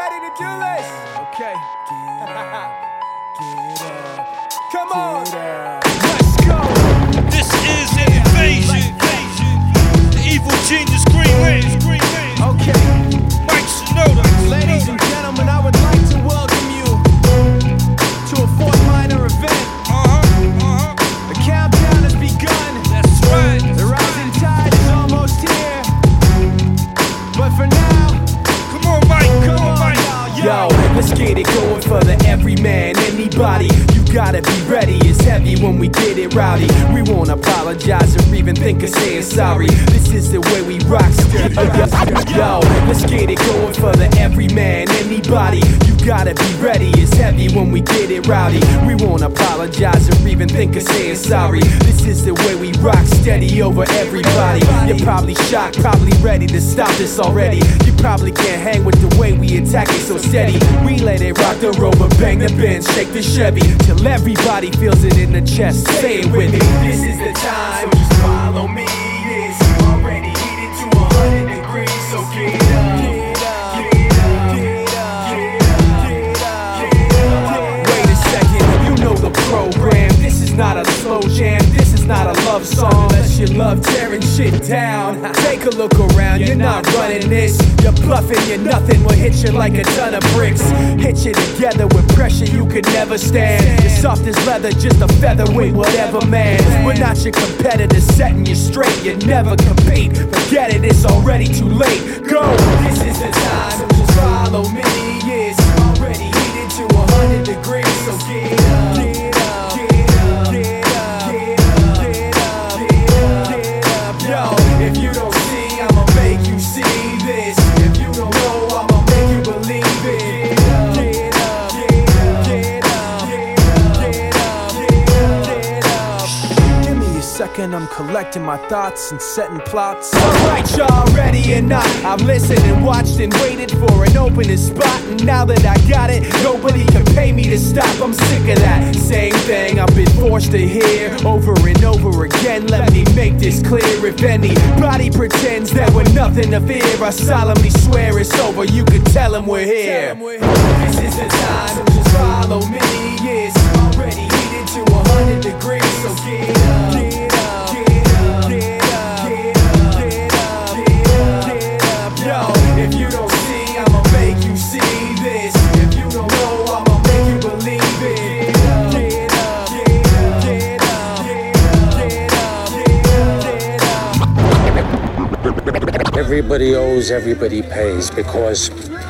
ready to do this? Okay. Get up. Come on. Let's go. This is an invasion. The evil genius Green Lane. Okay. Mike Shinoda. Ladies and gentlemen, I would like to welcome you to a Fort Minor event. The countdown has begun. That's right. The rising tide is almost here. But for now, Come on, Mike. Come on, Mike. yo, let's get it going for the everyman. Anybody, you gotta be ready. It's heavy when we get it rowdy. We won't apologize or even think of saying sorry. This is the way we rock. Yo, let's get it going for the everyman. Anybody, you gotta be ready. It's heavy when we get it rowdy. We won't apologize or even think of saying sorry. This is the way we rock, steady over everybody. You're probably shocked, probably ready to stop this already. You probably can't hang with the way we attack it so steady. We let it rock the rover, bang the Benz, shake the Chevy till everybody feels it in the chest. Say it with me. This is the time, so just follow me. It's already heated to 100 degrees, so get up. Wait a second, you know the program. This is not a slow jam, this is not a love song. Unless you love tearing shit down. Take a look around, you're not running this. You're bluffing, you're nothing, will hit you like a ton of bricks. Hit you together with pressure you could never stand. You're soft as leather, just a featherweight, whatever man. We're not your competitors, setting you straight. You never compete, forget it, it's already too late. Go! This is the time, so just follow me. It's already heated to 100 degrees, so get up. If you don't see, I'ma make you see this. If you don't know, I'ma make you believe it. Get up, get up, get up, get up, get up. Give me a second, I'm collecting my thoughts and setting plots. Alright, y'all ready or not? I've listened and watched and waited for an opening spot. And now that I got it, nobody can pay me to stop. I'm sick of that same thing I've been forced to hear over and over again. Let me make this clear. If anybody pretends that we're nothing to fear, I solemnly swear it's over. You can tell them we're here. This is the time, so just follow me. It's already heated to 100 degrees, so get up. Get up, get up, get up, get up, get up, get up. Yo, if you don't see, I'ma make you see this. If you don't know, I'ma make you believe it. Get up, get up, get up, get up, get up, get up. Everybody owes, everybody pays, because